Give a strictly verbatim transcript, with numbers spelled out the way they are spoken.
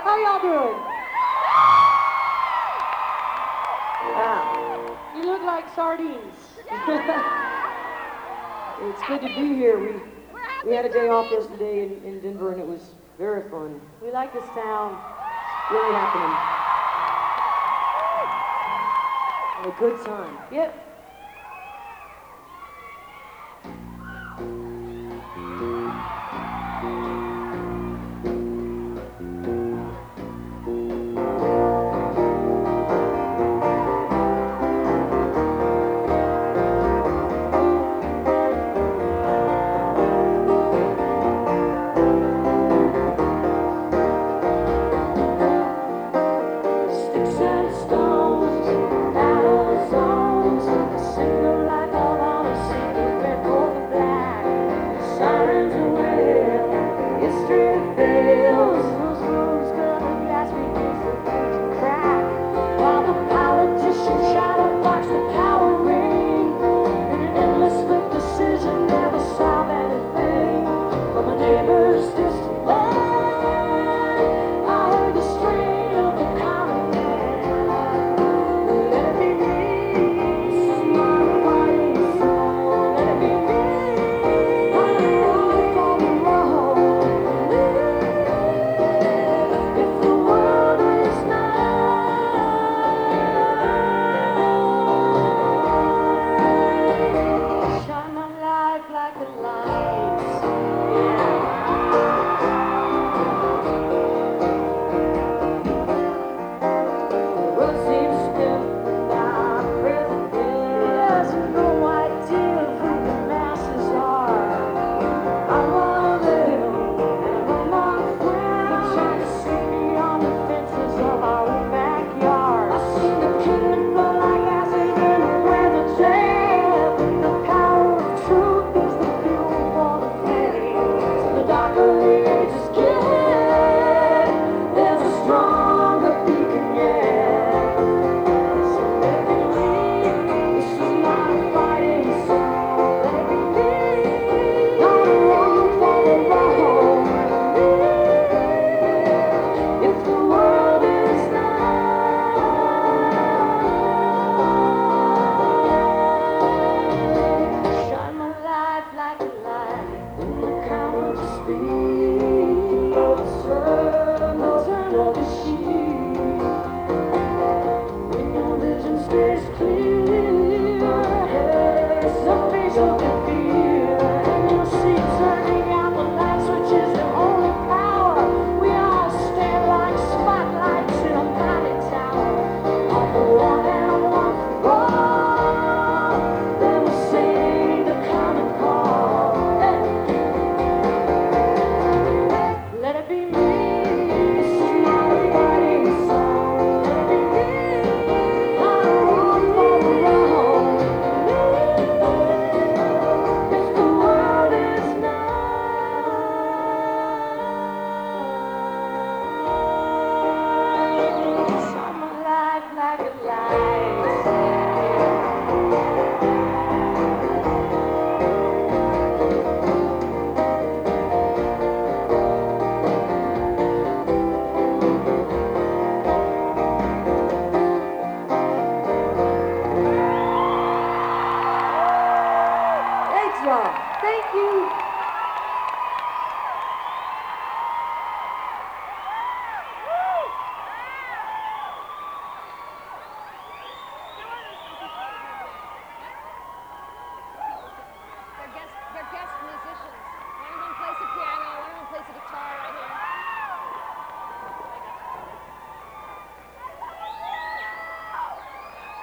How y'all doing? Wow. You look like sardines. It's good to be here. We we had a day off yesterday in, in Denver, and it was very fun. We like this town. It's really happening. Had a good time. Yep. Thank you. They're guest, they're guest musicians. One of them plays the piano, one of them plays the guitar right here.